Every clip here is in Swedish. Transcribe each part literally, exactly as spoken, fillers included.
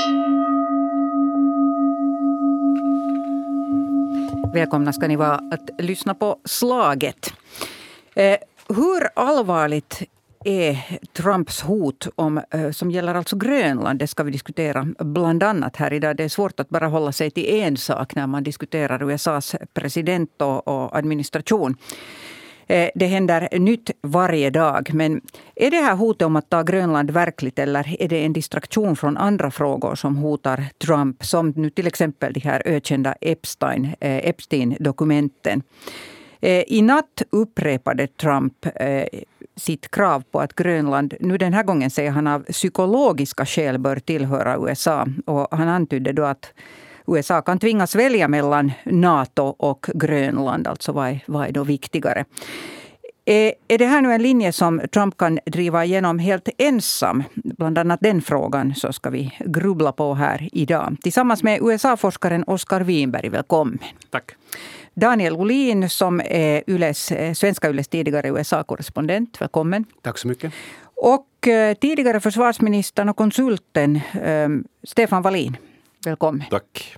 Välkomna ska ni vara att lyssna på Slaget. Eh, hur allvarligt är Trumps hot om, eh, som gäller alltså Grönland? Det ska vi diskutera bland annat här idag. Det är svårt att bara hålla sig till en sak när man diskuterar U S A:s president och, och administration. Eh, det händer nytt varje dag. Men är det här hotet om att ta Grönland verkligt, eller är det en distraktion från andra frågor som hotar Trump, som nu till exempel de här ökända Epstein, eh, Epstein-dokumenten? Eh, I natt upprepade Trump eh, sitt krav på att Grönland, nu den här gången säger han av psykologiska skäl, bör tillhöra U S A. Och han antydde då att U S A kan tvingas välja mellan NATO och Grönland. Alltså vad är, vad är då viktigare? Är, är det här nu en linje som Trump kan driva igenom helt ensam? Bland annat den frågan så ska vi grubbla på här idag. Tillsammans med U S A-forskaren Oskar Winberg, välkommen. Tack. Daniel Olin som är Yles, svenska Yles tidigare U S A-korrespondent, välkommen. Tack så mycket. Och eh, tidigare försvarsministern och konsulten eh, Stefan Wallin, välkommen. Tack.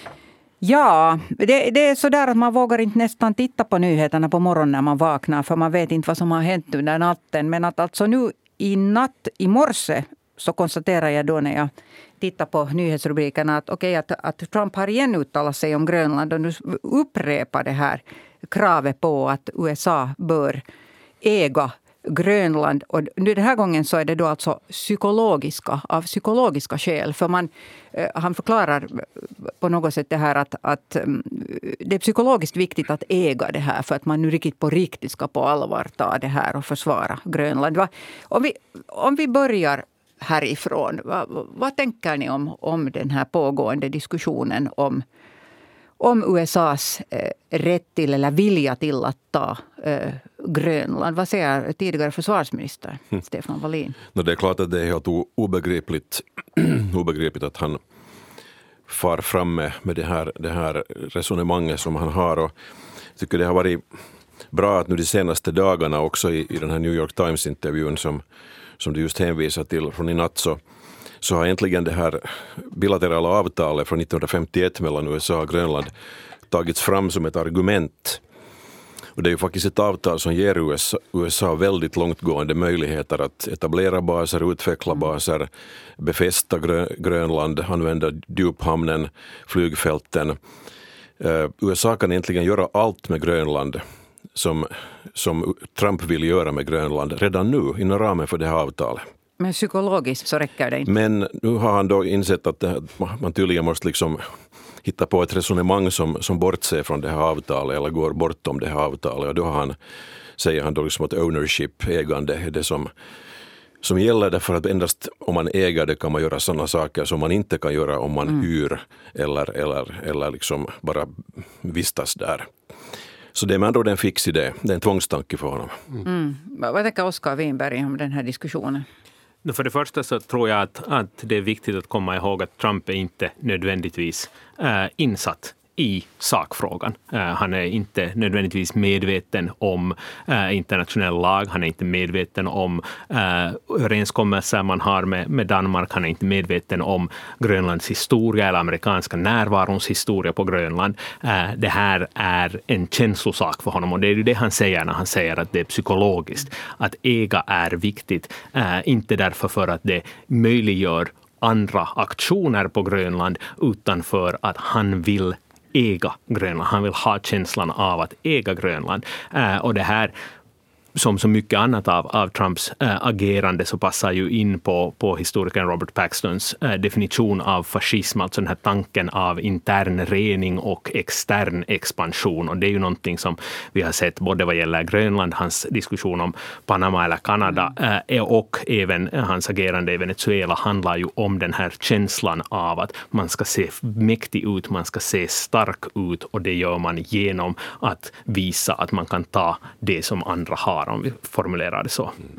Ja, det, det är så där att man vågar inte nästan titta på nyheterna på morgonen när man vaknar, för man vet inte vad som har hänt under natten. Men att alltså nu i natt, i morse, så konstaterar jag då när jag tittar på nyhetsrubrikerna att, okay, att, att Trump har igen uttalat sig om Grönland och nu upprepar det här kravet på att U S A bör äga Grönland. Och nu den här gången så är det då alltså psykologiska, av psykologiska skäl. För man, eh, han förklarar på något sätt det här att, att um, det är psykologiskt viktigt att äga det här, för att man nu riktigt på riktigt ska på allvar ta det här och försvara Grönland. Va? Om vi, om vi börjar härifrån, vad, vad tänker ni om, om den här pågående diskussionen om om U S A:s eh, rätt till eller vilja till att ta eh, Grönland? Vad säger tidigare försvarsminister mm. Stefan Wallin? No, det är klart att det är helt obegripligt, obegripligt att han far fram med, med det, här, det här resonemanget som han har. Och jag tycker det har varit bra att nu de senaste dagarna också i, i den här New York Times-intervjun som, som du just hänvisar till från i natt, så så har äntligen det här bilaterala avtalet från nittonhundrafemtioett mellan U S A och Grönland tagits fram som ett argument. Och det är ju faktiskt ett avtal som ger U S A, U S A väldigt långtgående möjligheter att etablera baser, utveckla baser, befästa Grönland, använda djuphamnen, flygfälten. Uh, U S A kan äntligen göra allt med Grönland som, som Trump vill göra med Grönland redan nu inom ramen för det här avtalet. Men psykologiskt så räcker det inte. Men nu har han då insett att man tydligen måste liksom hitta på ett resonemang som, som bortser från det här avtalet eller går bortom det här avtalet. Och då har han, säger han då liksom att ownership, ägande, är det som, som gäller, därför att endast om man äger det kan man göra sådana saker som man inte kan göra om man mm. hyr eller, eller, eller liksom bara vistas där. Så det är med andra ord en fix idé. Det är en tvångstanke för honom. Mm. Mm. Vad tänker Oskar Winberg om den här diskussionen? För det första så tror jag att, att det är viktigt att komma ihåg att Trump är inte nödvändigtvis äh, insatt i sakfrågan. Uh, han är inte nödvändigtvis medveten om uh, internationell lag. Han är inte medveten om uh, överenskommelser man har med, med Danmark. Han är inte medveten om Grönlands historia eller amerikanska närvarons historia på Grönland. Uh, det här är en känslosak för honom, och det är ju det han säger när han säger att det är psykologiskt. Att äga är viktigt. Uh, inte därför för att det möjliggör andra aktioner på Grönland, utan för att han vill äga Grönland. Han vill ha känslan av att äga Grönland. Uh, och det här, som så mycket annat av, av Trumps uh, agerande, så passar ju in på, på historikern Robert Paxtons uh, definition av fascism, alltså den här tanken av intern rening och extern expansion. Och det är ju någonting som vi har sett både vad gäller Grönland, hans diskussion om Panama eller Kanada, uh, och även hans agerande i Venezuela handlar ju om den här känslan av att man ska se mäktig ut, man ska se stark ut, och det gör man genom att visa att man kan ta det som andra har, om vi formulerar det så. Mm.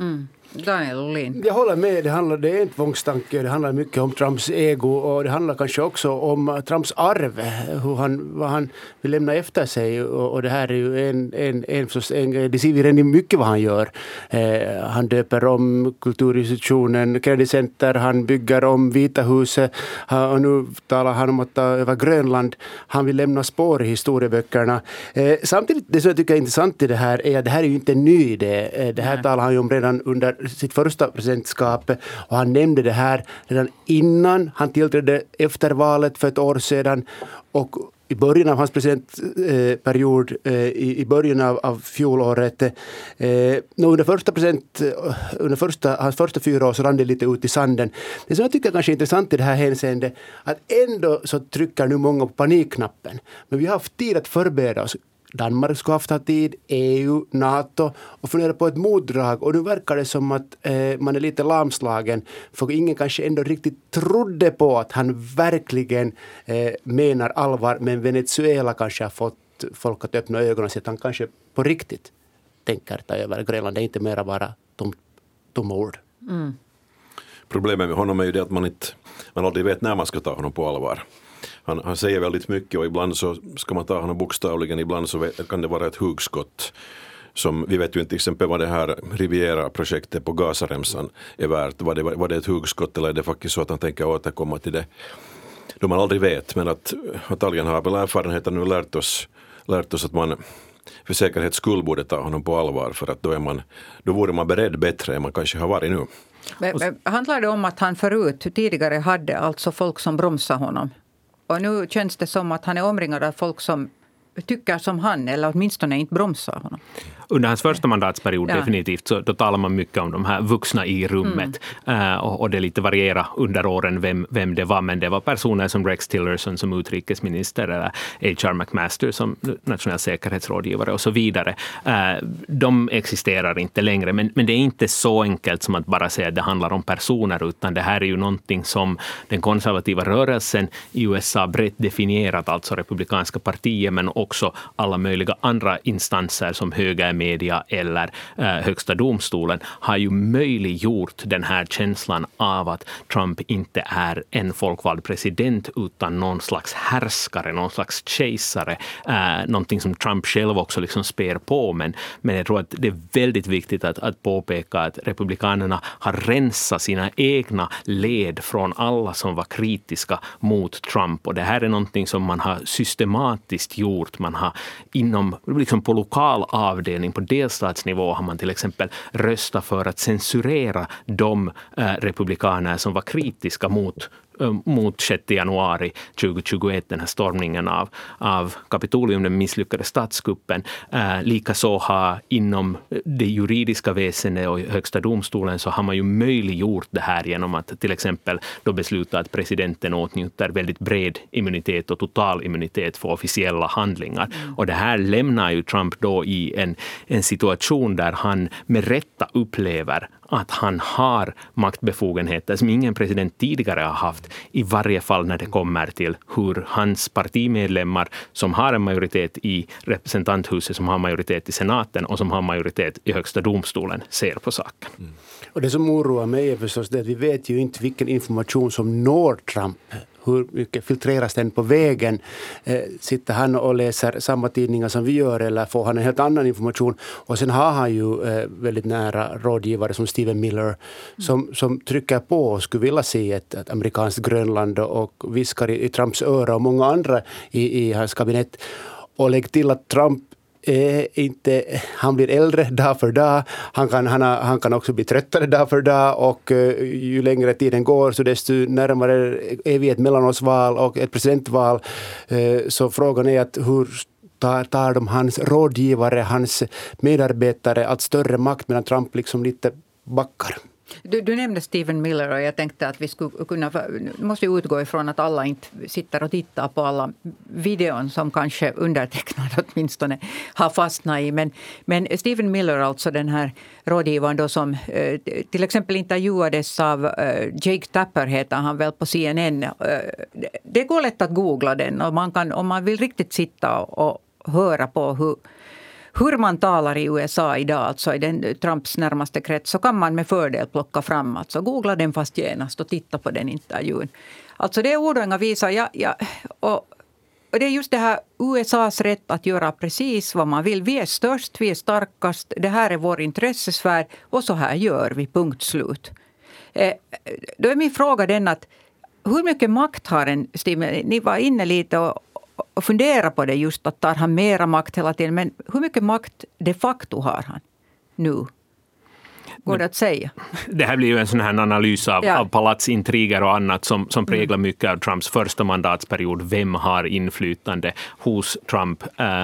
Daniel Olin. Jag håller med, det, handlar, det är en tvångstanke, det handlar mycket om Trumps ego och det handlar kanske också om Trumps arv, hur han, vad han vill lämna efter sig och, och det här är ju en, en, en, en det ser vi redan mycket vad han gör. Eh, han döper om kulturinstitutionen, Kennedy Center, han bygger om Vita huset och nu talar han om att ta över Grönland. Han vill lämna spår i historieböckerna. Eh, samtidigt, det som jag tycker är intressant i det här är att det här är ju inte en ny idé. Det här Nej. talar han ju om redan under sitt första presidentskap och han nämnde det här redan innan han tillträdde efter valet för ett år sedan och i början av hans presidentperiod eh, i, i början av, av fjolåret eh, under första president under första, hans första fyra år så rann det lite ut i sanden. Det som jag tycker kanske är intressant i det här hänseendet att ändå så trycker nu många på panikknappen men vi har haft tid att förbereda oss. Danmark ska ha haft tid, E U, NATO och fundera på ett motdrag och nu verkar det som att eh, man är lite lamslagen för ingen kanske ändå riktigt trodde på att han verkligen eh, menar allvar men Venezuela kanske har fått folk att öppna ögonen så att han kanske på riktigt tänker ta över Grönland. Det är inte mer bara tom, tomma ord. Mm. Problemet med honom är ju det att man inte man aldrig vet när man ska ta honom på allvar. Han, han säger väldigt mycket och ibland så ska man ta honom bokstavligen, ibland så vet, kan det vara ett hugskott. Som, vi vet ju inte till exempel vad det här Riviera-projektet på Gazaremsan är värt. Var det, var det ett hugskott eller är det faktiskt så att han tänker återkomma till det? Då man aldrig vet, men att Italien har väl erfarenheten nu lärt oss, lärt oss att man för säkerhets skull borde ta honom på allvar för att då, är man, då vore man beredd bättre än man kanske har varit nu. Men, men, handlar det om att han förut tidigare hade alltså folk som bromsade honom? Och nu känns det som att han är omringad av folk som tycker som han eller åtminstone inte bromsar honom. Under hans första mandatsperiod ja. definitivt så då talar man mycket om de här vuxna i rummet mm. uh, och, och det lite varierar under åren vem, vem det var, men det var personer som Rex Tillerson som utrikesminister eller H R McMaster som nationell säkerhetsrådgivare och så vidare. Uh, de existerar inte längre, men, men det är inte så enkelt som att bara säga att det handlar om personer, utan det här är ju någonting som den konservativa rörelsen i U S A brett definierat, alltså republikanska partier men också alla möjliga andra instanser som höger media eller eh, högsta domstolen har ju möjliggjort den här känslan av att Trump inte är en folkvald president utan någon slags härskare, någon slags kejsare, eh, någonting som Trump själv också liksom spär på, men, men jag tror att det är väldigt viktigt att, att påpeka att republikanerna har rensat sina egna led från alla som var kritiska mot Trump, och det här är någonting som man har systematiskt gjort. Man har inom, liksom på lokal avdelning på delstatsnivå har man till exempel röstat för att censurera de eh, republikaner som var kritiska mot mot sjätte januari tjugohundratjugoett, den här stormningen av, av Kapitolium, den misslyckade statskuppen. Eh, likaså har inom det juridiska väsendet och högsta domstolen så har man ju möjliggjort det här genom att till exempel då besluta att presidenten åtnjuter väldigt bred immunitet och total immunitet för officiella handlingar. Mm. Och det här lämnar ju Trump då i en, en situation där han med rätta upplever att han har maktbefogenheter som ingen president tidigare har haft, i varje fall när det kommer till hur hans partimedlemmar som har en majoritet i representanthuset, som har majoritet i senaten och som har majoritet i högsta domstolen ser på saken. Mm. Och det som oroar mig är förstås det att vi vet ju inte vilken information som når Trump. Hur mycket filtreras den på vägen? Eh, sitter han och läser samma tidningar som vi gör eller får han en helt annan information? Och sen har han ju eh, väldigt nära rådgivare som Stephen Miller som, som trycker på och skulle vilja se ett, ett amerikanskt Grönland och viskar i, i Trumps öra och många andra i, i hans kabinett. Och lägg till att Trump är inte, han blir äldre dag för dag. Han kan, han, har, han kan också bli tröttare dag för dag och uh, ju längre tiden går så desto närmare är vi ett mellanårsval och ett presidentval. Uh, så frågan är att hur tar, tar de hans rådgivare, hans medarbetare allt större makt medan Trump liksom lite backar. Du, du nämnde Stephen Miller och jag tänkte att vi skulle kunna, måste utgå ifrån att alla inte sitter och tittar på alla videon som kanske undertecknad åtminstone har fastnat i. Men, men Stephen Miller, alltså den här rådgivaren då som eh, till exempel intervjuades av eh, Jake Tapper heter han väl på C N N. Eh, det går lätt att googla den och man kan, om man vill riktigt sitta och höra på hur hur man talar i U S A idag, alltså i den Trumps närmaste krets, så kan man med fördel plocka fram, alltså googla den fast genast och titta på den intervjun. Alltså det är ord och inga visor. Ja, ja, och Och det är just det här U S A:s rätt att göra precis vad man vill. Vi är störst, vi är starkast, det här är vår intressesfär och så här gör vi, punkt slut. Eh, då är min fråga den att hur mycket makt har en Steve? Ni var inne lite och, och funderade på det just, att tar han mera makt hela tiden, men hur mycket makt de facto har han nu? Går det att säga? Det här blir ju en sån här analys av, ja. av palatsintriger och annat som, som präglar mycket av Trumps första mandatsperiod. Vem har inflytande hos Trump? Eh,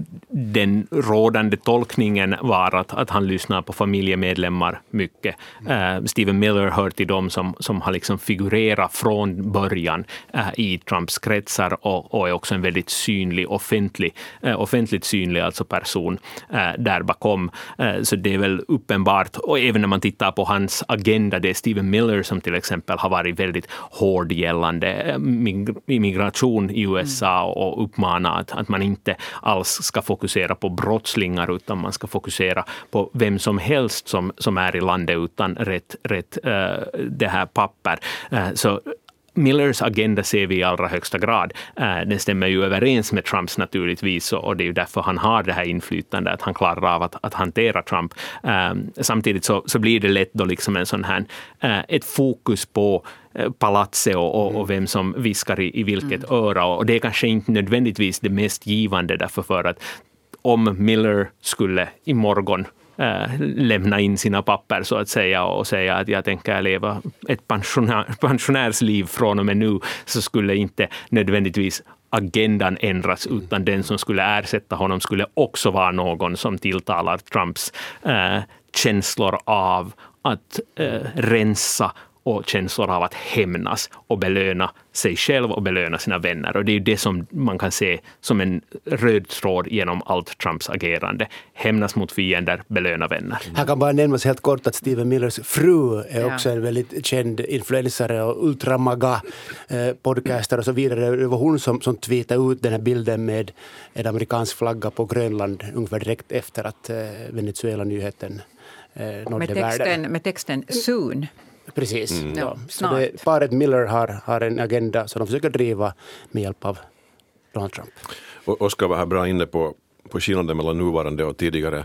den rådande tolkningen var att, att han lyssnar på familjemedlemmar mycket. Eh, Stephen Miller hör till dem som, som har liksom figurerat från början eh, i Trumps kretsar och, och är också en väldigt synlig, offentlig, eh, offentligt synlig alltså person eh, där bakom. Eh, så det är väl uppenbart. Och även när man tittar på hans agenda, det är Stephen Miller som till exempel har varit väldigt hård gällande immigration i U S A och uppmanar att, att man inte alls ska fokusera på brottslingar utan man ska fokusera på vem som helst som, som är i landet utan rätt, rätt uh, det här papper. Uh, så Millers agenda ser vi i allra högsta grad. Den stämmer ju överens med Trumps naturligtvis och det är ju därför han har det här inflytandet, att han klarar av att, att hantera Trump. Samtidigt så, så blir det lätt då liksom en sån här, ett fokus på palatset och, och, och vem som viskar i, i vilket mm. öra, och det är kanske inte nödvändigtvis det mest givande, därför för att om Miller skulle imorgon Äh, lämna in sina papper så att säga och säga att jag tänker leva ett pensionär, pensionärsliv från och med nu, så skulle inte nödvändigtvis agendan ändras, utan den som skulle ersätta honom skulle också vara någon som tilltalar Trumps äh, känslor av att äh, rensa och känslor av att hämnas och belöna sig själv och belöna sina vänner. Och det är ju det som man kan se som en röd tråd genom allt Trumps agerande. Hämnas mot fiender, belöna vänner. Här kan bara nämnas helt kort att Stephen Millers fru är också ja. en väldigt känd influensare och ultramaga eh, podcaster och så vidare. Det var hon som, som tweetade ut den här bilden med en amerikansk flagga på Grönland ungefär direkt efter att eh, Venezuela-nyheten eh, nådde med texten, världen. Med texten soon. Precis. Mm. Ja. Så det, paret Miller har, har en agenda som de försöker driva med hjälp av Donald Trump. Och Oskar var här bra inne på, på skillnaden mellan nuvarande och tidigare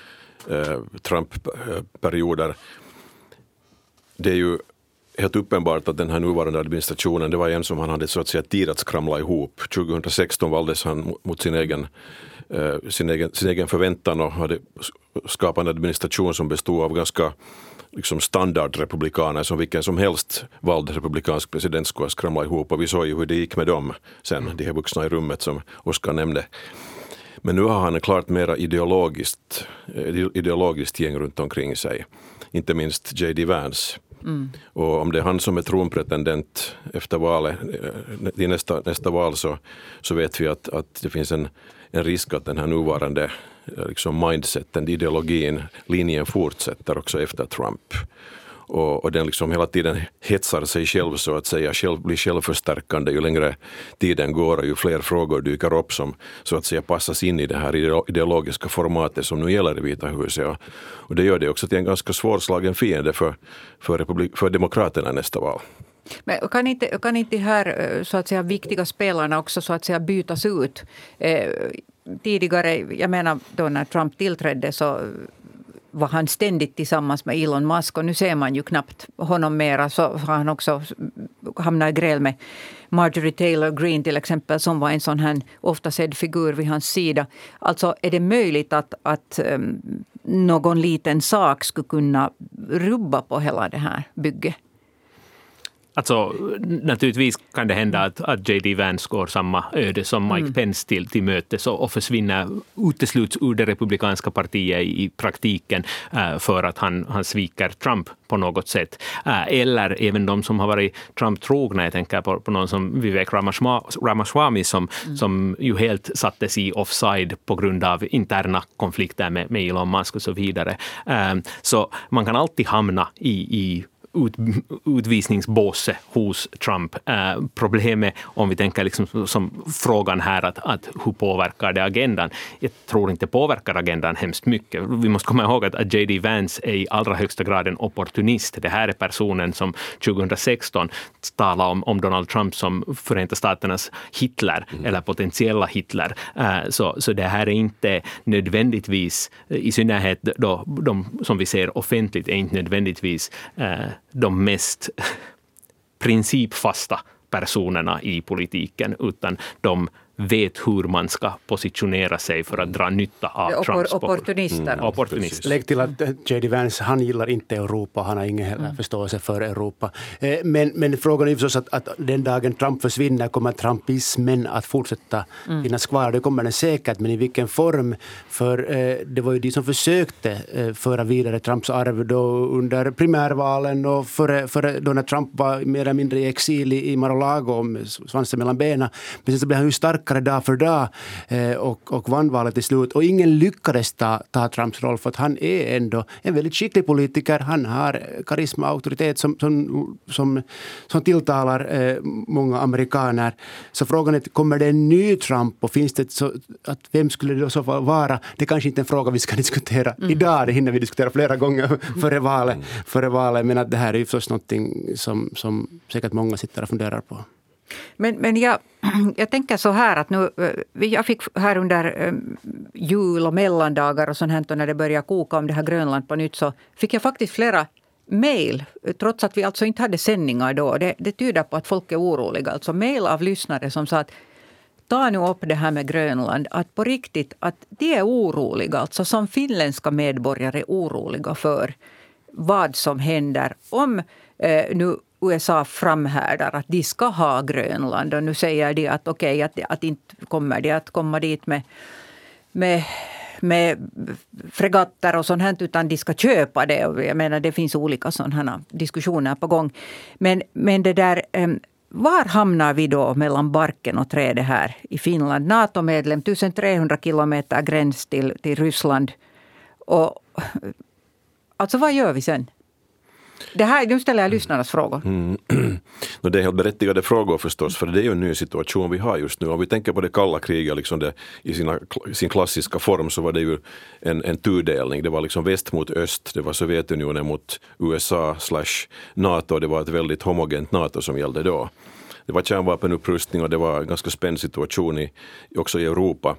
eh, Trump-perioder. Det är ju helt uppenbart att den här nuvarande administrationen, det var en som han hade så att säga tid att skramla ihop. tjugohundrasexton valdes han mot sin egen, eh, sin egen, sin egen förväntan och hade skapat en administration som bestod av ganska liksom standardrepublikaner som vilken som helst vald republikansk president skulle skramla ihop, och vi såg ju hur det gick med dem sen, de här vuxna i rummet som Oskar nämnde. Men nu har han klart mera ideologiskt, ideologiskt gäng runt omkring sig, inte minst J D Vance. Mm. Och om det är han som är tronpretendent efter valet, i nästa, nästa val, så, så vet vi att, att det finns en, en risk att den här nuvarande liksom mindseten, ideologin, linjen fortsätter också efter Trump. Och, och den liksom hela tiden hetsar sig själv så att säga, själv blir självförstärkande ju längre tiden går och ju fler frågor dyker upp som så att säga passas in i det här ideologiska formatet som nu gäller i Vita huset. Och, och det gör det också till en ganska svårslagen fiende för, för, republik, för demokraterna nästa val. Men kan inte, kan inte här så att säga viktiga spelarna också så att säga bytas ut? Eh, tidigare, jag menar då när Trump tillträdde så var han ständigt tillsammans med Elon Musk, och nu ser man ju knappt honom mera, så har han också hamnat i gräl med Marjorie Taylor Greene till exempel, som var en sån här ofta sedd figur vid hans sida. Alltså är det möjligt att, att um, någon liten sak skulle kunna rubba på hela det här bygget? Alltså, naturligtvis kan det hända att, att J D Vance går samma öde som Mike mm. Pence till, till mötes och, och försvinner, utesluts ur det republikanska partiet i, i praktiken uh, för att han, han sviker Trump på något sätt. Uh, eller även de som har varit Trump-trogna, jag tänker på, på någon som Vivek Ramaswamy som, mm. som ju helt sattes i offside på grund av interna konflikter med, med Elon Musk och så vidare. Uh, så man kan alltid hamna i, i ut, utvisningsbåse hos Trump. Eh, problemet, om vi tänker liksom som frågan här, att, att hur påverkar det agendan? Jag tror inte påverkar agendan hemskt mycket. Vi måste komma ihåg att, att J D Vance är i allra högsta grad en opportunist. Det här är personen som tjugohundrasexton talade om, om Donald Trump som Förenta Staternas Hitler mm. eller potentiella Hitler. Uh, så, så det här är inte nödvändigtvis, i synnerhet då, de som vi ser offentligt, är inte nödvändigtvis uh, de mest principfasta personerna i politiken, utan de vet hur man ska positionera sig för att dra nytta av Oppor- Trumps opportunister. Mm. opportunister. Lägg till att J D Vance, han gillar inte Europa, han har ingen heller mm. förståelse för Europa. Men, men frågan är förstås att, att den dagen Trump försvinner kommer trumpismen att fortsätta mm. finnas kvar. Det kommer den säkert, men i vilken form? För eh, det var ju de som försökte eh, föra vidare Trumps arv då under primärvalen och före, före då när Trump var mer eller mindre i exil i, i Mar-a-Lago med svansen mellan benen. Men sen så blev han ju stark dag för dag eh, och, och vann valet till slut. Och ingen lyckades ta, ta Trumps roll, för att han är ändå en väldigt skicklig politiker. Han har karisma och auktoritet som, som, som, som tilltalar eh, många amerikaner. Så frågan är, kommer det en ny Trump och finns det så att vem skulle det så vara? Det är kanske inte en fråga vi ska diskutera mm. idag. Det hinner vi diskutera flera gånger före valet. Mm. Före valet. Men att det här är ju förstås någonting som, som säkert många sitter och funderar på. Men, men jag, jag tänker så här att nu, jag fick här under um, jul och mellandagar och sånt här, när det började koka om det här Grönland på nytt, så fick jag faktiskt flera mejl, trots att vi alltså inte hade sändningar då. Det, det tyder på att folk är oroliga. Alltså mejl av lyssnare som sa att ta nu upp det här med Grönland, att på riktigt att de är oroliga, alltså som finländska medborgare är oroliga för vad som händer om eh, nu U S A framhärdar att de ska ha Grönland, och nu säger de att okej, okay, att, att inte kommer de att komma dit med, med, med fregatter och sånt här, utan de ska köpa det. Och jag menar, det finns olika sådana diskussioner på gång. Men, men det där, var hamnar vi då mellan barken och trädet här i Finland? NATO-medlem, tusentrehundra kilometer gräns till, till Ryssland. Och alltså vad gör vi sen? Det här, nu ställer jag lyssnarnas frågor. Mm. No, det är helt berättigade frågor förstås, för det är ju en ny situation vi har just nu. Om vi tänker på det kalla kriget liksom det, i sina, sin klassiska form, så var det ju en, en tudelning. Det var liksom väst mot öst, det var Sovjetunionen mot U S A slash NATO. Det var ett väldigt homogent NATO som gällde då. Det var kärnvapenupprustning och det var en ganska spänd situation i, också i Europa.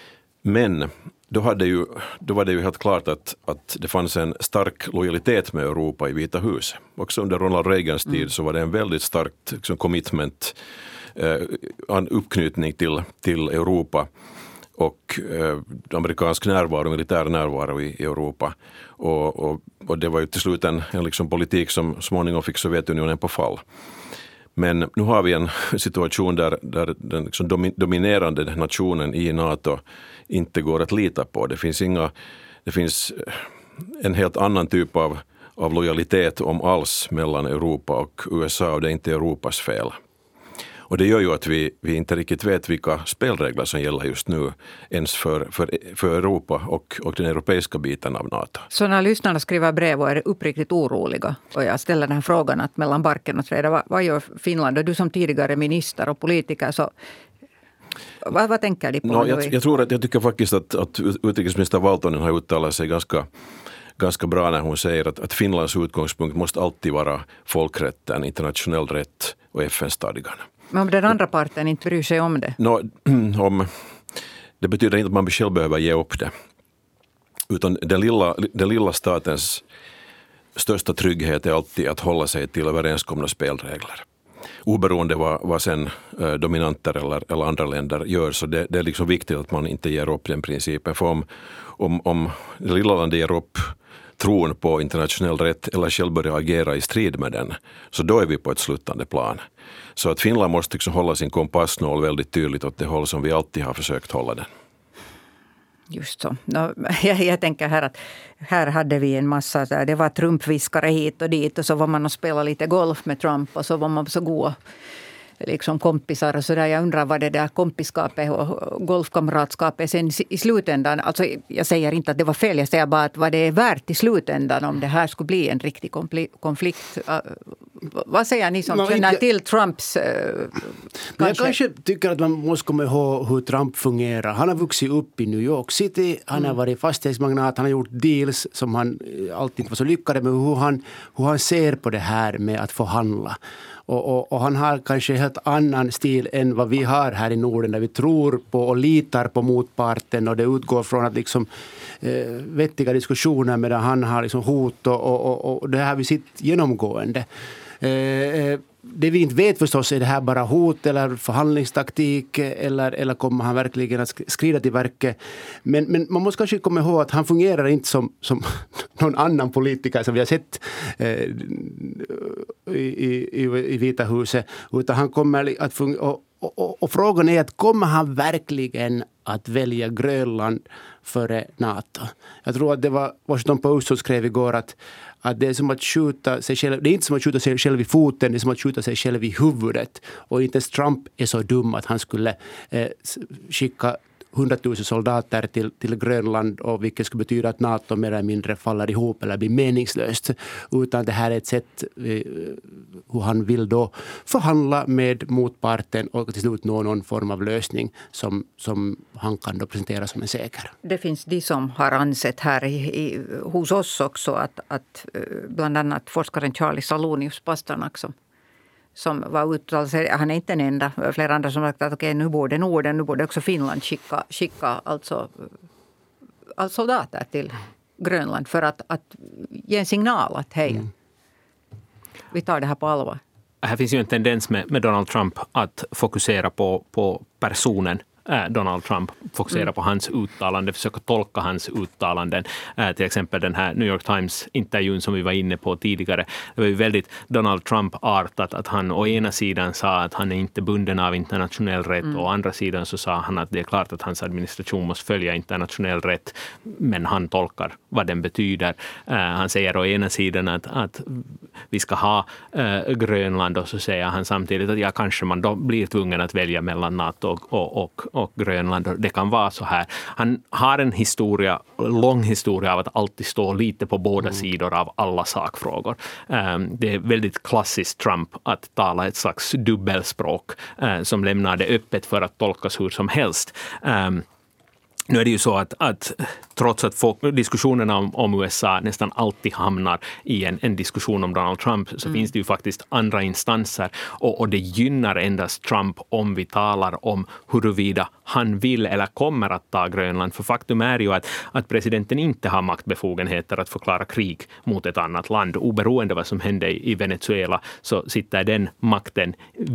Men Då, hade ju, då var det ju helt klart att, att det fanns en stark lojalitet med Europa i Vita huset. Också under Ronald Reagans tid mm. så var det en väldigt stark liksom, commitment, eh, en uppknytning till, till Europa och eh, amerikansk närvaro, militär närvaro i, i Europa. Och, och, och det var ju till slut en, en liksom politik som småningom fick Sovjetunionen på fall. Men nu har vi en situation där, där den liksom dominerande nationen i NATO inte går att lita på. Det finns, inga, det finns en helt annan typ av, av lojalitet om alls mellan Europa och U S A, och det är inte Europas fel. Och det gör ju att vi, vi inte riktigt vet vilka spelregler som gäller just nu ens för, för, för Europa och, och den europeiska biten av NATO. Så när lyssnarna skriver brev och är uppriktigt oroliga, och jag ställer den här frågan att mellan barken och trädet, vad, vad gör Finland? Och du som tidigare minister och politiker, så vad, vad tänker de på? No, jag, jag, tror att, jag tycker faktiskt att, att utrikesminister Valtonen har uttalat sig ganska ganska bra när hon säger att, att Finlands utgångspunkt måste alltid vara folkrätten, internationell rätt och F N-stadgan. Men om den andra parten inte bryr sig om det? No, om, det betyder inte att man själv behöver ge upp det. Utan den lilla, den lilla statens största trygghet är alltid att hålla sig till överenskomna spelregler. Oberoende vad, vad sen eh, dominanter eller, eller andra länder gör, så det, det är liksom viktigt att man inte ger upp den principen. För om, om, om det lilla landet ger upp tron på internationell rätt eller själv börjar agera i strid med den, så då är vi på ett sluttande plan. Så att Finland måste liksom hålla sin kompassnål väldigt tydligt åt det håll som vi alltid har försökt hålla den. Just så. No, jag, jag tänker här att här hade vi en massa, där det var Trump-viskare hit och dit, och så var man och spelade lite golf med Trump, och så var man så goda liksom kompisar och så där. Jag undrar vad det där kompiskapet och golfkamratskapet sen i slutändan, alltså jag säger inte att det var fel, jag säger bara att vad det är värt i slutändan om det här skulle bli en riktig konflikt. Vad säger ni som känner till Trumps... Eh, kanske? Jag kanske tycker att man måste komma ihåg hur Trump fungerar. Han har vuxit upp i New York City, han har varit fastighetsmagnat, han har gjort deals som han alltid inte var så lyckade med, hur han, hur han ser på det här med att förhandla. Och, och, och han har kanske en helt annan stil än vad vi har här i Norden, där vi tror på och litar på motparten och det utgår från att liksom eh, vettiga diskussioner, medan han har liksom hot och, och, och, och det här vi sitt genomgående. Eh, det vi inte vet förstås, är det här bara hot eller förhandlingstaktik eller, eller kommer han verkligen att skrida till verket. Men, men man måste kanske komma ihåg att han fungerar inte som, som någon annan politiker som vi har sett eh, i, i, i Vita huset, utan han kommer att fungera. Och, och, och frågan är att kommer han verkligen att välja Grönland före NATO? Jag tror att det var Washington Post som skrev igår att att det är som att skjuta sig själv, det är inte som att skjuta sig själv i foten, det är som att skjuta sig själv i huvudet. Och inte ens Trump är så dum att han skulle eh, skicka hundratusen soldater till, till Grönland, och vilket skulle betyda att NATO mer eller mindre faller ihop eller blir meningslöst. Utan det här är ett sätt eh, hur han vill då förhandla med motparten och till slut nå någon form av lösning som, som han kan då presentera som en säker. Det finns de som har ansett här i, i, hos oss också att, att bland annat forskaren Charlie Salonius Pasternak som som var uttalad, han är inte den enda, flera andra som har sagt att okej, nu borde Norden, nu borde också Finland skicka, skicka alltså, alltså soldater till Grönland för att, att ge en signal att hej, mm. vi tar det här på allvar. Här finns ju en tendens med, med Donald Trump att fokusera på, på personen. Donald Trump fokuserar mm. på hans uttalande, försöker tolka hans uttalanden. Eh, till exempel den här New York Times-intervjun som vi var inne på tidigare. Det var ju väldigt Donald Trump-artat att han å ena sidan sa att han är inte bunden av internationell rätt mm. och å andra sidan så sa han att det är klart att hans administration måste följa internationell rätt, men han tolkar vad den betyder. Eh, han säger å ena sidan att, att vi ska ha eh, Grönland, och så säger han samtidigt att ja, kanske man då blir tvungen att välja mellan NATO och, och, och och Grönland. Det kan vara så här. Han har en historia, lång historia av att alltid stå lite på båda mm. sidor av alla sakfrågor. Um, det är väldigt klassiskt Trump att tala ett slags dubbelspråk uh, som lämnar det öppet för att tolkas hur som helst. Um, Nu är det ju så att, att trots att folk, diskussionerna om, om U S A nästan alltid hamnar i en, en diskussion om Donald Trump, så mm. finns det ju faktiskt andra instanser, och, och det gynnar endast Trump om vi talar om huruvida han vill eller kommer att ta Grönland. För faktum är ju att, att presidenten inte har maktbefogenheter att förklara krig mot ett annat land. Oberoende vad som hände i Venezuela så sitter den makten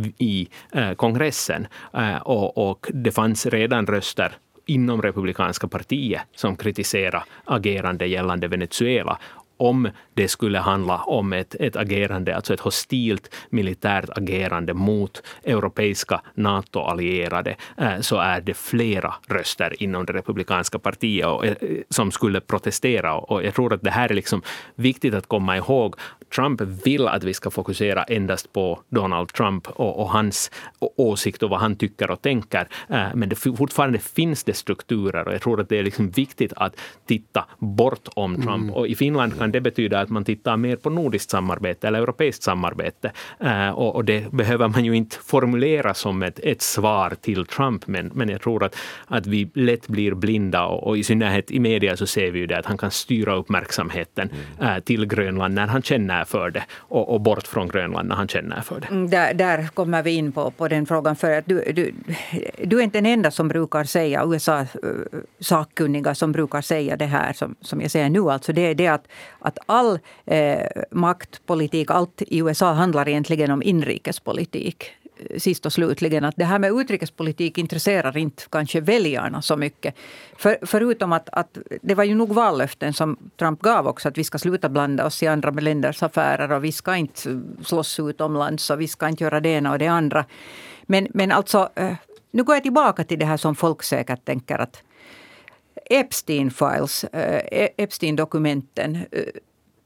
i eh, kongressen. Eh, och, och det fanns redan röster inom republikanska partiet som kritiserar agerande gällande Venezuela. Om det skulle handla om ett, ett agerande, alltså ett hostilt militärt agerande mot europeiska NATO-allierade, eh, så är det flera röster inom det republikanska partiet och, eh, som skulle protestera. Och jag tror att det här är liksom viktigt att komma ihåg. Trump vill att vi ska fokusera endast på Donald Trump och, och hans åsikt och vad han tycker och tänker. Eh, men det fortfarande finns det strukturer, och jag tror att det är liksom viktigt att titta bort om Trump. Mm. Och i Finland kan det betyda att man tittar mer på nordiskt samarbete eller europeiskt samarbete. Uh, och, och det behöver man ju inte formulera som ett, ett svar till Trump, men, men jag tror att, att vi lätt blir blinda, och, och i synnerhet i media så ser vi ju det att han kan styra uppmärksamheten uh, till Grönland när han känner för det, och, och bort från Grönland när han känner för det. Mm, där, där kommer vi in på, på den frågan, för att du, du, du är inte den enda som brukar säga, U S A-sakkunniga som brukar säga det här som, som jag säger nu, alltså det är det att att all eh, maktpolitik, allt i U S A handlar egentligen om inrikespolitik. Sist och slutligen, att det här med utrikespolitik intresserar inte kanske väljarna så mycket. För, förutom att, att det var ju nog vallöften som Trump gav också, att vi ska sluta blanda oss i andra länders affärer och vi ska inte slåss utomlands och vi ska inte göra det ena och det andra. Men, men alltså, eh, nu går jag tillbaka till det här som folk säkert tänker att Epstein-files, Epstein-dokumenten,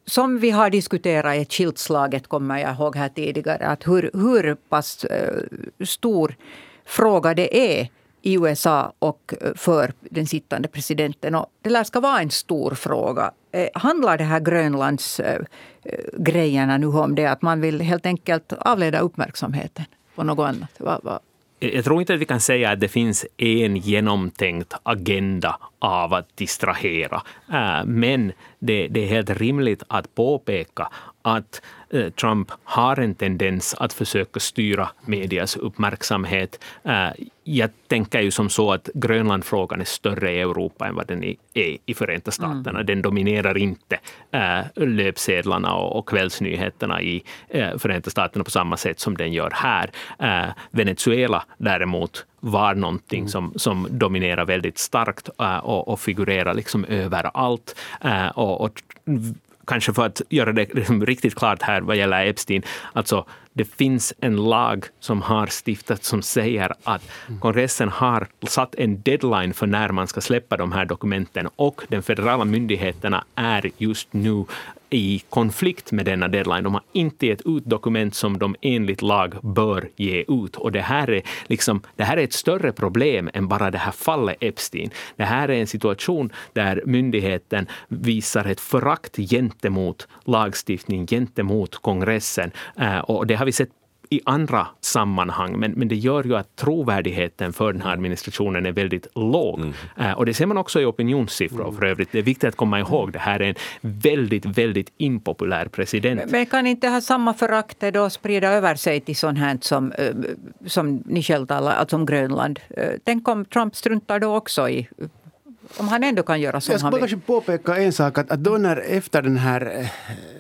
som vi har diskuterat i ett skiltslaget, kommer jag ihåg här tidigare, att hur, hur pass uh, stor fråga det är i U S A och för den sittande presidenten. Och det lär ska vara en stor fråga. Eh, handlar det här Grönlands eh, grejerna nu om det att man vill helt enkelt avleda uppmärksamheten på något annat? Va, va? Jag tror inte att vi kan säga att det finns en genomtänkt agenda av att distrahera. Men det, det är helt rimligt att påpeka att Trump har en tendens att försöka styra medias uppmärksamhet. Jag tänker ju som så att Grönlandfrågan är större i Europa än vad den är i Förenta Staterna. Mm. Den dominerar inte löpsedlarna och kvällsnyheterna i Förenta Staterna på samma sätt som den gör här. Venezuela däremot var någonting mm. som, som dominerar väldigt starkt och, och figurerar liksom överallt. Och, och kanske för att göra det liksom riktigt klart här vad gäller Epstein, alltså det finns en lag som har stiftats som säger att kongressen har satt en deadline för när man ska släppa de här dokumenten, och de federala myndigheterna är just nu i konflikt med denna deadline. De har inte gett ut dokument som de enligt lag bör ge ut. Och det här är liksom, det här är ett större problem än bara det här fallet Epstein. Det här är en situation där myndigheten visar ett förakt gentemot lagstiftning, gentemot kongressen. Och det har vi sett i andra sammanhang, men, men det gör ju att trovärdigheten för den här administrationen är väldigt låg. Mm. Uh, och det ser man också i opinionssiffror mm. för övrigt. Det är viktigt att komma ihåg, det här är en väldigt, väldigt impopulär president. Men, men kan inte ha samma förakt då sprida över sig till sånt här som, uh, som ni själv talar, alltså om Grönland? Uh, tänk om Trump struntar då också i, om han ändå kan göra som han vill. Jag ska kanske påpeka en sak, att, att då när efter den här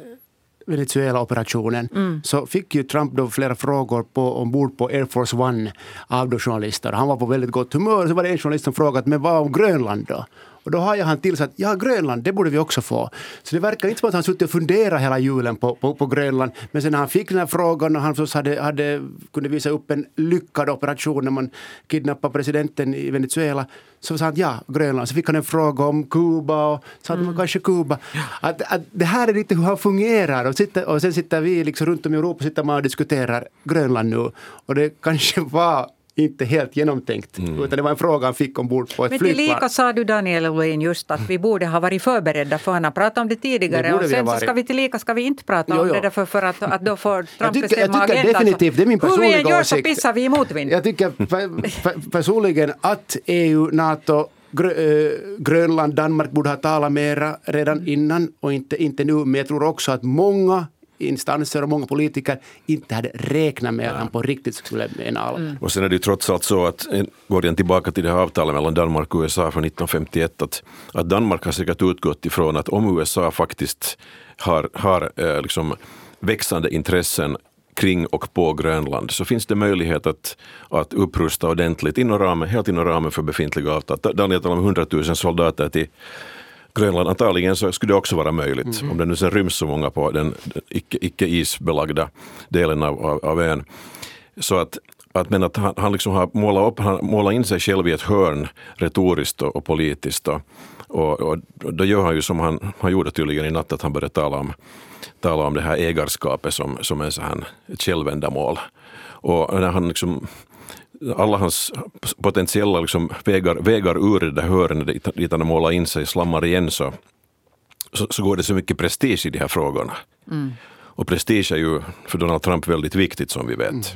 Venezuela-operationen mm. så fick ju Trump då flera frågor på, ombord på Air Force One av då journalister. Han var på väldigt gott humör, så var det en journalist som frågade, men vad om Grönland då? Och då har jag han till så att ja, Grönland, det borde vi också få. Så det verkar inte som att han suttit och funderat hela julen på, på, på Grönland. Men sen när han fick den här frågan och han hade, hade, kunde visa upp en lyckad operation när man kidnappade presidenten i Venezuela, så sa han ja, Grönland. Så fick han en fråga om Kuba och sa att mm. man kanske Kuba. Att, att det här är lite hur han fungerar. Och, sitter, och sen sitter vi liksom runt om i Europa sitter man och diskuterar Grönland nu. Och det kanske var inte helt genomtänkt, mm. utan det var en fråga han fick ombord på ett men flygplan. Men tillika sa du, Daniel Levin, just att vi borde ha varit förberedda, för han har pratat om det tidigare, det och sen så ska vi tillika ska vi inte prata jo, jo. om det för, för att, att då får Trump jag tycker, bestämma jag tycker agendan. Definitivt, det är min personliga åsikt. Hur vi än gör så pissar vi i motvind. Jag tycker personligen att E U, NATO, Grönland, Danmark borde ha talat mera redan innan och inte, inte nu, men jag tror också att många instanser och många politiker inte hade räknat med att han på riktigt skulle mena alla. Mm. Och sen är det ju trots allt så att, går jag tillbaka till det här avtalet mellan Danmark och U S A från nittonhundrafemtioett, att, att Danmark har säkert utgått ifrån att om U S A faktiskt har, har eh, liksom växande intressen kring och på Grönland, så finns det möjlighet att, att upprusta ordentligt inom ramen, helt inom ramen för befintliga avtal. Daniel talar om hundratusen soldater till Grönland. Antagligen så skulle det också vara möjligt, mm. om det nu sen ryms så många på den, den icke, icke isbelagda delen av, av, av ön. Så att, att, men att han, han liksom har målat, upp, han målat in sig själv i ett hörn retoriskt och, och politiskt. Och, och, och då gör han ju som han, han gjorde tydligen i natt, att han började tala om, tala om det här ägarskapet som, som en så här ett självändamål. Och när han liksom alla hans potentiella liksom vägar, vägar ur det där hörnet dit, dit han målar in sig slammar igen, så, så, så går det så mycket prestige i de här frågorna. Mm. Och prestige är ju för Donald Trump väldigt viktigt, som vi vet. Mm.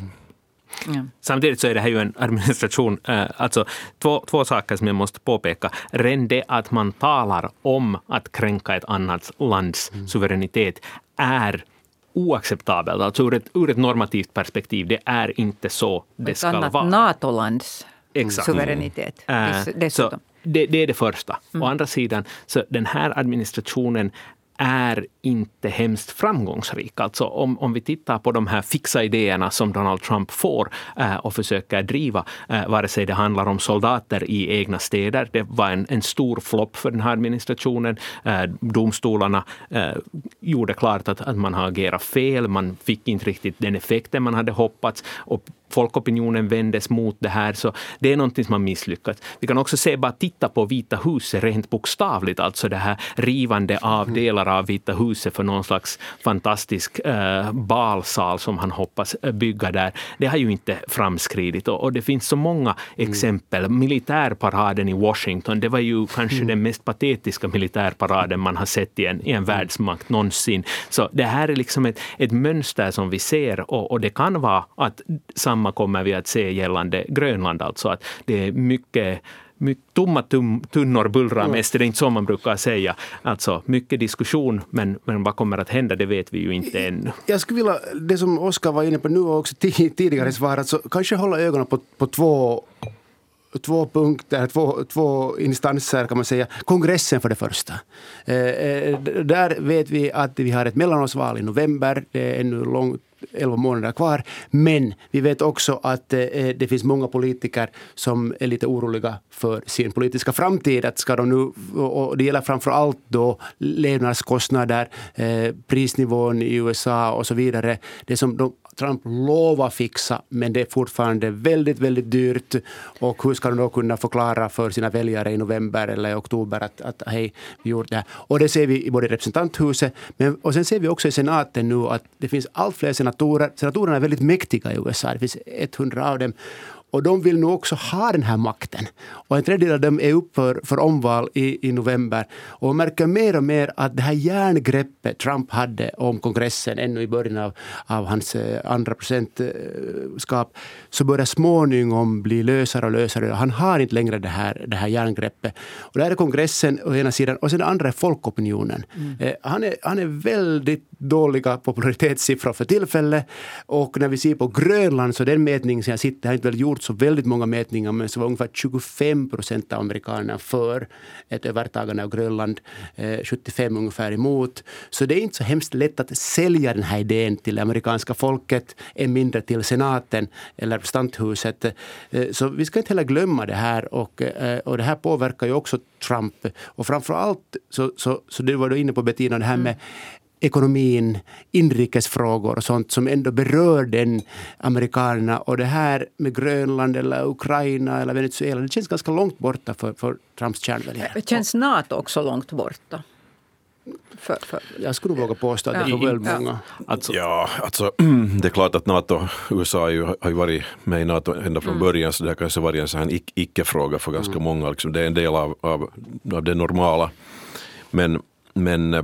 Ja. Samtidigt så är det här ju en administration, äh, alltså två, två saker som jag måste påpeka. Redan det att man talar om att kränka ett annat lands mm. suveränitet är oacceptabelt. Alltså ur ett, ur ett normativt perspektiv, det är inte så det ska vara. Ett annat NATO-lands suveränitet. Mm. Dessutom. Så det, det är det första. Mm. Å andra sidan, så den här administrationen är inte hemskt framgångsrik. Alltså om, om vi tittar på de här fixa idéerna som Donald Trump får äh, och försöker driva, äh, vare sig det handlar om soldater i egna städer. Det var en, en stor flopp för den här administrationen. Äh, domstolarna äh, gjorde klart att, att man har agerat fel. Man fick inte riktigt den effekten man hade hoppats. Och folkopinionen vändes mot det här, så det är någonting som har misslyckats. Vi kan också se, bara titta på Vita huset rent bokstavligt, alltså det här rivande av delar av Vita huset för någon slags fantastisk eh, balsal som han hoppas bygga där. Det har ju inte framskridit, och, och det finns så många exempel. Militärparaden i Washington, det var ju kanske mm. den mest patetiska militärparaden man har sett i en, i en världsmakt någonsin. Så det här är liksom ett, ett mönster som vi ser, och, och det kan vara att samma kommer vi att se gällande Grönland, alltså att det är mycket mycket tomma tum, tunnor bullrar mest, det är inte så man brukar säga. Alltså mycket diskussion, men, men vad kommer att hända, det vet vi ju inte ännu. Jag skulle vilja, det som Oskar var inne på nu och också tidigare svarat, så kanske hålla ögonen på, på två Två punkter, två, två instanser kan man säga. Kongressen för det första. Eh, där vet vi att vi har ett mellanårsval i november. Det är ännu långt, elva månader kvar. Men vi vet också att eh, det finns många politiker som är lite oroliga för sin politiska framtid. Att ska de nu, och det gäller framför allt då levnadskostnader, eh, prisnivån i U S A och så vidare. Det som de Trump lovar fixa, men det är fortfarande väldigt, väldigt dyrt. Och hur ska de då kunna förklara för sina väljare i november eller i oktober att, att hej, vi gjort det här. Och det ser vi i både representanthuset, men, och sen ser vi också i senaten nu att det finns allt fler senatorer. Senatorerna är väldigt mäktiga i U S A, det finns hundra av dem. Och de vill nu också ha den här makten. Och en tredjedel av dem är upp för, för omval i, i november. Och man märker mer och mer att det här järngreppet Trump hade om kongressen ännu i början av, av hans eh, andra procentskap, så börjar småningom bli lösare och lösare. Han har inte längre det här, det här järngreppet. Och det här är kongressen å ena sidan, och sen det andra är folkopinionen. Mm. Eh, han, är, han är väldigt dåliga popularitetssiffror för tillfället. Och när vi ser på Grönland, så den mätning som jag sitter, har inte väl gjort så väldigt många mätningar, men så var ungefär tjugofem procent av amerikanerna för ett övertagande av Grönland, eh, sjuttiofem ungefär emot. Så det är inte så hemskt lätt att sälja den här idén till det amerikanska folket, än mindre till senaten eller representanthuset. Eh, så vi ska inte heller glömma det här, och, eh, och det här påverkar ju också Trump. Och framförallt så, så, så det var du inne på, Bettina, det här med ekonomin, inrikesfrågor och sånt som ändå berör den amerikanerna. Och det här med Grönland eller Ukraina eller Venezuela, det känns ganska långt borta för, för Trumps kärnväljare. Det känns NATO också långt borta. För, för. Jag skulle våga påstå att det är för väldigt många. Alltså, ja, alltså det är klart att NATO, U S A ju, har ju varit med i NATO ända från mm. början, så det har kanske varit en sån här icke-fråga för ganska mm. många. Liksom, det är en del av, av, av det normala. Men, men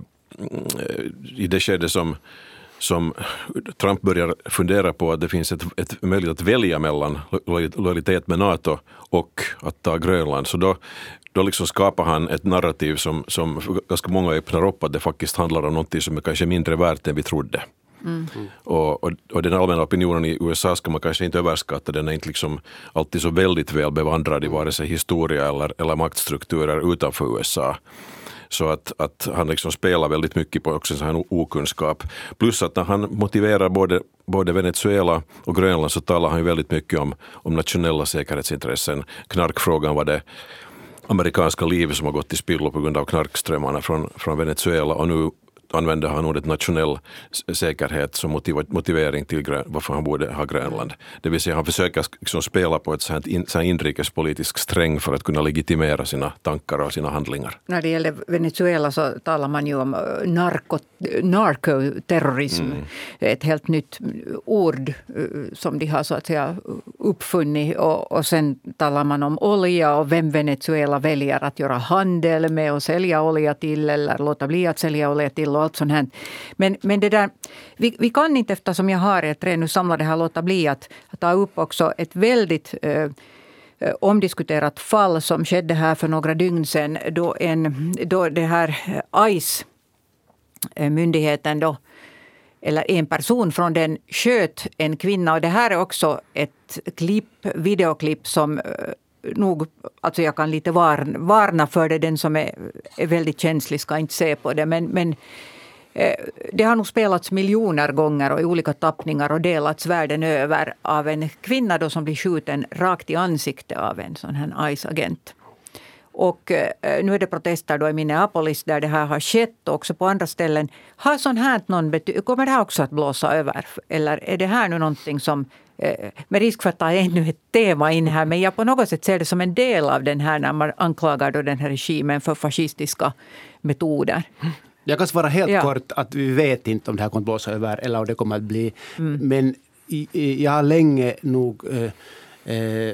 i det skede som, som Trump börjar fundera på att det finns ett, ett möjlighet att välja mellan lojalitet med NATO och att ta Grönland, så då, då liksom skapar han ett narrativ som, som ganska många öppnar upp, att det faktiskt handlar om något som är kanske mindre värt än vi trodde. Mm. Och, och, och den allmänna opinionen i U S A ska man kanske inte överskatta. Den är inte liksom alltid så väldigt väl bevandrad i vare sig historia eller, eller maktstrukturer utanför U S A. Så att, att han liksom spelar väldigt mycket på också så här okunskap. Plus att när han motiverar både, både Venezuela och Grönland, så talar han ju väldigt mycket om, om nationella säkerhetsintressen. Knarkfrågan var det amerikanska liv som har gått i spillo på grund av knarkströmmarna från, från Venezuela, och nu använder han ordet nationell säkerhet som motiv- motivering till grön, varför han borde ha Grönland. Det vill säga han försöker liksom spela på ett sånt in, så inrikespolitisk sträng för att kunna legitimera sina tankar och sina handlingar. När det gäller Venezuela så talar man ju om narko, narkoterrorism. Mm. Ett helt nytt ord som de har så att säga uppfunnit. Och, och sen talar man om olja och vem Venezuela väljer att göra handel med och sälja olja till eller låta bli att sälja olja till och allt sånt här. Men, men det där, vi, vi kan inte, eftersom jag har ett träd nu samlade här, låta bli att, att ta upp också ett väldigt eh, omdiskuterat fall som skedde här för några dygn sedan, då, en, då det här I C E-myndigheten då, eller en person från den sköt en kvinna, och det här är också ett klipp, videoklipp som nog, alltså jag kan lite varna, varna för det, den som är, är väldigt känslig ska inte se på det, men, men eh, det har nog spelats miljoner gånger och i olika tappningar och delats världen över av en kvinna då som blir skjuten rakt i ansiktet av en sån här I C E-agent. Och eh, nu är det protester då i Minneapolis där det här har skett, och också på andra ställen. Har sånt här någon bety- kommer det här också att blåsa över? Eller är det här nu någonting som, eh, med risk för att ta ännu ett tema in här, men jag på något sätt ser det som en del av den här när man anklagar då den här regimen för fascistiska metoder? Jag kan svara helt Ja. kort att vi vet inte om det här kommer att blåsa över eller om det kommer att bli. Mm. Men i, i, jag har länge nog eh, eh,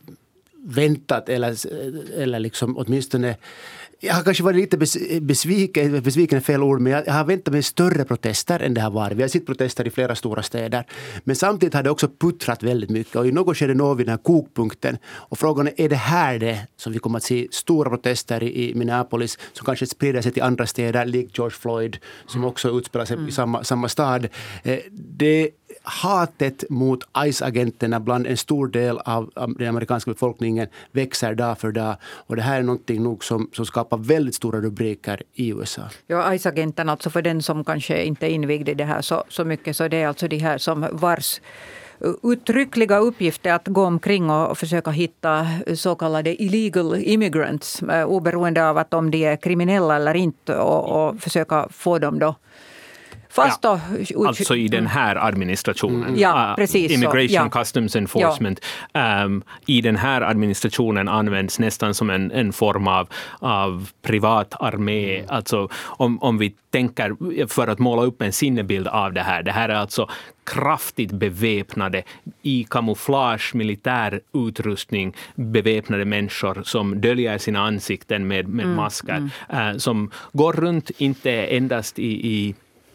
väntat eller, eller liksom åtminstone, jag har kanske varit lite bes, besviken, besviken är fel ord, men jag, jag har väntat mig större protester än det har varit. Vi har sett protester i flera stora städer. Men samtidigt har det också puttrat väldigt mycket, och i något skede når vi den här kokpunkten. Och frågan är, är det här det som vi kommer att se stora protester i, i Minneapolis, som kanske sprider sig till andra städer, likt George Floyd, som också utspelar sig mm. i samma, samma stad. Eh, det hatet mot ICE-agenterna bland en stor del av den amerikanska befolkningen växer dag för dag. Och det här är någonting nog som, som skapar väldigt stora rubriker i U S A. Ja, ICE-agenten, alltså för den som kanske inte är invigd i det här så, så mycket, så det är alltså de här som vars uttryckliga uppgifter att gå omkring och försöka hitta så kallade illegal immigrants, oberoende av att om de är kriminella eller inte, och, och försöka få dem då fast ja, då, alltså i den här administrationen. Mm. Ja, precis Immigration så, ja. Customs Enforcement. Ja. Um, I den här administrationen används nästan som en, en form av, av privat armé. Mm. Alltså om, om vi tänker, för att måla upp en sinnebild av det här. Det här är alltså kraftigt beväpnade, i kamouflage, militär utrustning, beväpnade människor som döljer sina ansikten med, med mm. masker. Mm. Uh, som går runt inte endast i, i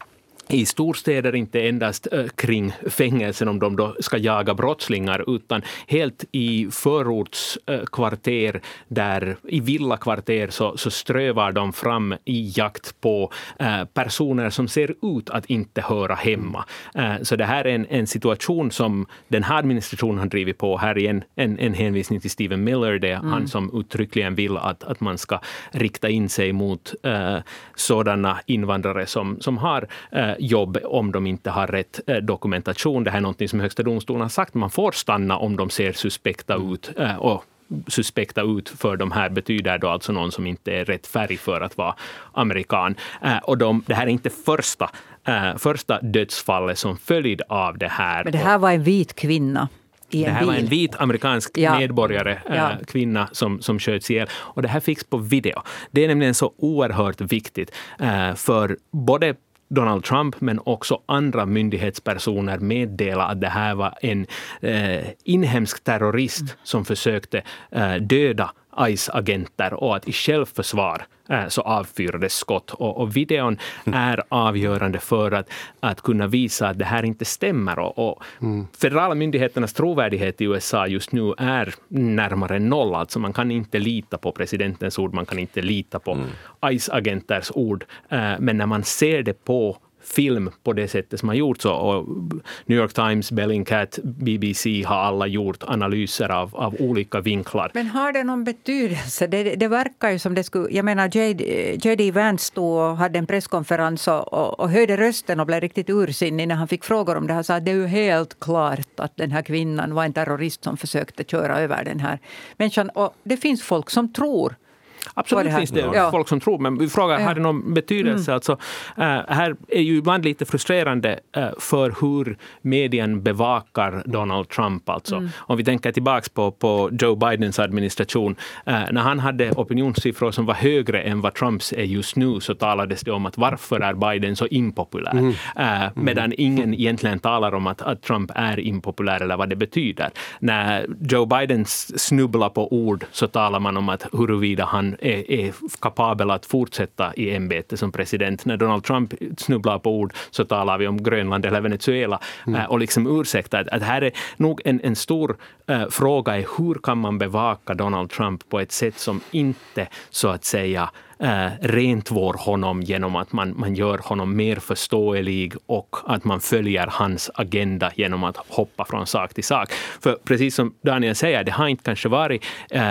i storstäder, inte endast äh, kring fängelsen om de då ska jaga brottslingar, utan helt i förortskvarter, äh, där i villakvarter så, så strövar de fram i jakt på äh, personer som ser ut att inte höra hemma. Äh, så det här är en, en situation som den här administrationen har drivit på. Här är en, en, en hänvisning till Stephen Miller, det är mm. han som uttryckligen vill att, att man ska rikta in sig mot äh, sådana invandrare som, som har äh, jobb om de inte har rätt eh, dokumentation. Det här är något som Högsta domstolen har sagt. Man får stanna om de ser suspekta ut, eh, och suspekta ut för de här betyder då alltså någon som inte är rätt färg för att vara amerikan. Eh, och de, det här är inte första, eh, första dödsfallet som följd av det här. Men det här var en vit kvinna. Det här var en vit amerikansk ja. medborgare, ja. äh, kvinna som, som sköts ihjäl. Och det här fick på video. Det är nämligen så oerhört viktigt äh, för både Donald Trump men också andra myndighetspersoner meddela att det här var en eh, inhemsk terrorist mm. som försökte eh, döda ICE-agenter, och att i självförsvar eh, så avfyrades skott. Och, och videon mm. är avgörande för att, att kunna visa att det här inte stämmer. Och, och mm. federala myndigheternas trovärdighet i U S A just nu är närmare noll. Alltså man kan inte lita på presidentens ord, man kan inte lita på mm. ICE-agenters ord. Eh, men när man ser det på film på det sättet som har gjort så, och New York Times, Bellingcat, B B C har alla gjort analyser av, av olika vinklar. Men har det någon betydelse? Det, det verkar ju som det skulle, jag menar J D Vance stod och hade en presskonferens och, och, och höjde rösten och blev riktigt ursinnig när han fick frågor om det här. Så att det är ju helt klart att den här kvinnan var en terrorist som försökte köra över den här människan. Och det finns folk som tror. Absolut det finns det ja. folk som tror, men vi frågar, ja. har det någon betydelse? Mm. Alltså, äh, här är ju ibland lite frustrerande äh, för hur medien bevakar Donald Trump. Alltså. Mm. Om vi tänker tillbaka på, på Joe Bidens administration, äh, när han hade opinionssiffror som var högre än vad Trumps är just nu, så talades det om att varför är Biden så impopulär? Mm. Äh, medan ingen egentligen talar om att, att Trump är impopulär eller vad det betyder. När Joe Biden snubblar på ord så talar man om att huruvida han Är, är kapabel att fortsätta i ämbete som president. När Donald Trump snubblar på ord så talar vi om Grönland eller Venezuela mm. äh, och liksom ursäkta att, att här är nog en, en stor äh, fråga är hur kan man bevaka Donald Trump på ett sätt som inte så att säga äh, rentvår honom genom att man, man gör honom mer förståelig och att man följer hans agenda genom att hoppa från sak till sak. För precis som Daniel säger, det har inte kanske varit äh,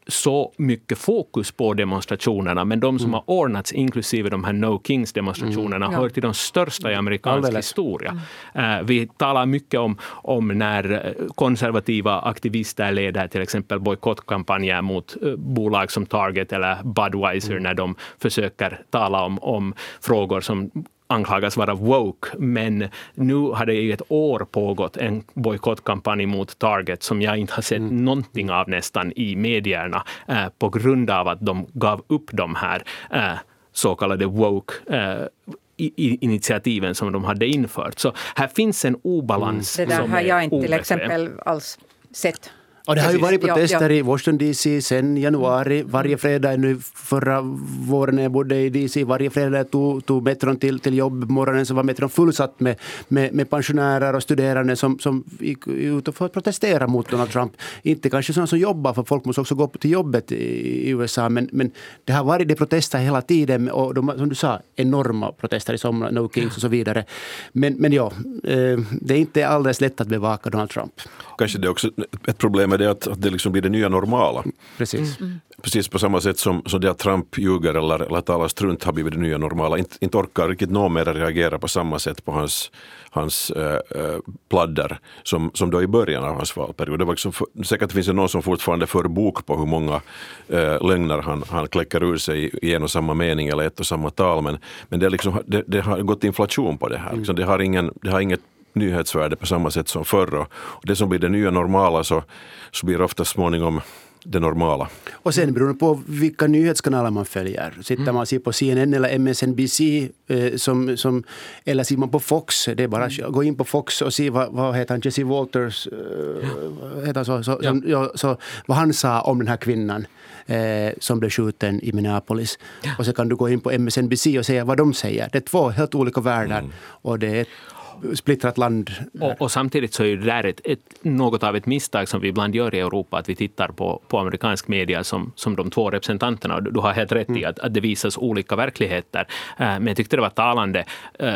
så mycket fokus på demonstrationerna, men de som mm. har ordnats, inklusive de här No Kings demonstrationerna, mm. hör till de största i amerikansk mm. historia. Mm. Uh, vi talar mycket om, om när konservativa aktivister leder till exempel bojkottkampanjer mot uh, bolag som Target eller Budweiser mm. när de försöker tala om, om frågor som anklagas vara woke, men nu har det i ett år pågått en bojkottkampanj mot Target som jag inte har sett mm. någonting av nästan i medierna eh, på grund av att de gav upp de här eh, så kallade woke eh, i, initiativen som de hade infört. Så här finns en obalans. Mm. Det där som har jag inte obekväm. Till exempel alls sett. Och det har ju varit protester ja, ja. i Washington D C sen januari. Varje fredag, nu förra våren när jag bodde i D C, varje fredag tog, tog metron till, till jobb. Morgonen så var metron fullsatt med, med, med pensionärer och studerande som, som gick ut för att protestera mot Donald Trump. Inte kanske sådana som jobbar, för folk måste också gå till jobbet i U S A. Men, men det har varit det protester hela tiden. Och de, som du sa, enorma protester i sommar, No Kings och så vidare. Men, men ja, det är inte alldeles lätt att bevaka Donald Trump. Kanske det är också ett problem med det att, att det liksom blir det nya normala. Precis. Mm. Precis på samma sätt som, som det att Trump ljuger eller, eller talar strunt har blivit det nya normala. Inte, inte orkar riktigt någon mer reagera på samma sätt på hans, hans äh, pladder som, som då i början av hans valperiod. Det var liksom för, säkert finns det någon som fortfarande för bok på hur många äh, lögner han, han kläcker ur sig i en och samma mening eller ett och samma tal. Men, men det, är liksom, det, det har gått inflation på det här. Liksom, det har ingen, det har inget nyhetsvärde på samma sätt som förr. Och det som blir det nya normala så, så blir det ofta småningom det normala. Och sen beror det på vilka nyhetskanaler man följer. Sitter mm. man ser på C N N eller M S N B C eh, som, som, eller ser man på Fox. Det är bara att gå in på Fox och se vad, vad heter han, Jesse Walters eh, heter så, så, ja. som, ja, så, vad han sa om den här kvinnan eh, som blev skjuten i Minneapolis. Ja. Och så kan du gå in på M S N B C och säga vad de säger. Det är två helt olika världar mm. och det är splittrat land. Och, och samtidigt så är det där ett, ett, något av ett misstag som vi ibland gör i Europa, att vi tittar på, på amerikansk media som, som de två representanterna. Du har helt rätt i att, att det visas olika verkligheter. Uh, men jag tyckte det var talande.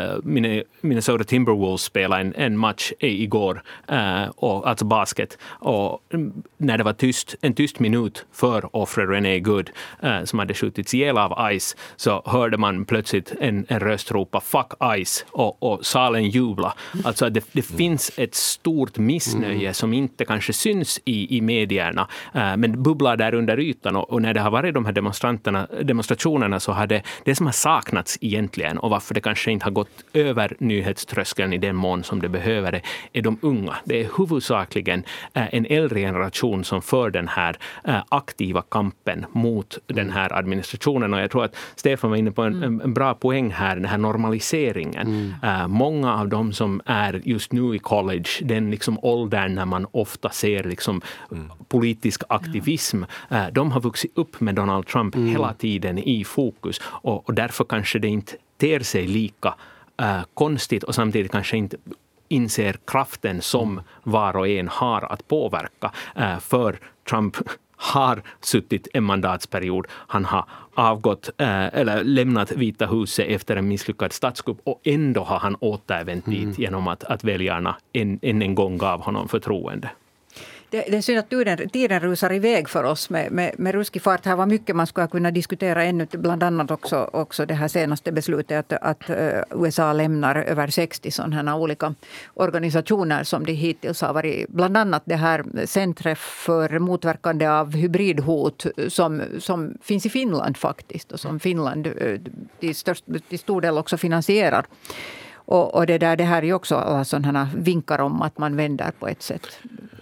Uh, Minnesota Timberwolves spelade en, en match igår, uh, och, alltså basket. Och när det var tyst, en tyst minut för offret Renee Good uh, som hade skjutits ihjäl av ICE, så hörde man plötsligt en, en röst ropa fuck ICE och, och salen jubla. Alltså det, det finns ett stort missnöje mm. som inte kanske syns i, i medierna, äh, men bubblar där under ytan. Och, och när det har varit de här demonstranterna, demonstrationerna så har det, det som har saknats egentligen, och varför det kanske inte har gått över nyhetströskeln i den mån som det behöver det, är de unga. Det är huvudsakligen äh, en äldre generation som för den här äh, aktiva kampen mot mm. den här administrationen. Och jag tror att Stefan var inne på en, en, en bra poäng här, den här normaliseringen. Mm. Äh, många av de som är just nu i college, den liksom åldern när man ofta ser liksom mm. politisk aktivism, ja. de har vuxit upp med Donald Trump mm. hela tiden i fokus, och, och därför kanske det inte ter sig lika äh, konstigt, och samtidigt kanske inte inser kraften som mm. var och en har att påverka, äh, för Trump har suttit en mandatsperiod. Han har avgått eh, eller lämnat Vita huset efter en misslyckad statskupp, och ändå har han återvänt dit mm. genom att, att väljarna än en, en gång gav honom förtroende. Det, det är synd att tiden, tiden rusar iväg för oss med, med, med ruskig fart. Här var mycket man skulle kunna diskutera ännu, bland annat också, också det här senaste beslutet att, att uh, U S A lämnar över sextio sådana olika organisationer som det hittills har varit. Bland annat det här centret för motverkande av hybridhot som, som finns i Finland faktiskt, och som Finland uh, till, störst, till stor del också finansierar. Och, och det, där, det här är ju också alla sådana vinkar om att man vänder på ett sätt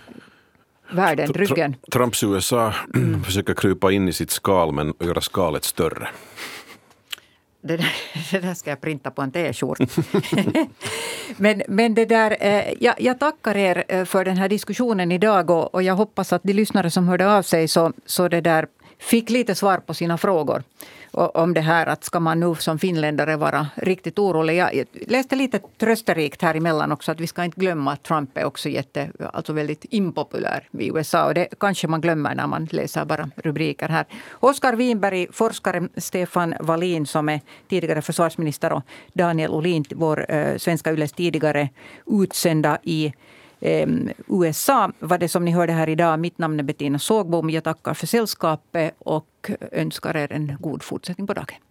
världen, ryggen. Trumps U S A mm. försöker krypa in i sitt skal, men göra skalet större. Det där, det där ska jag printa på en t-shirt. men, men det där, eh, jag, jag tackar er för den här diskussionen idag, och, och jag hoppas att de lyssnare som hörde av sig så, så det där fick lite svar på sina frågor. Och om det här att ska man nu som finländare vara riktigt orolig. Jag läste lite trösterikt här emellan också att vi ska inte glömma att Trump är också jätte, alltså väldigt impopulär i U S A. Och det kanske man glömmer när man läser bara rubriker här. Oskar Winberg, forskare Stefan Wallin som är tidigare försvarsminister, och Daniel Olin, vår eh, svenska Yles tidigare utsända i eh, U S A var det som ni hörde här idag. Mitt namn är Bettina Sågbom. Jag tackar för sällskapet och önskar er en god fortsättning på dagen.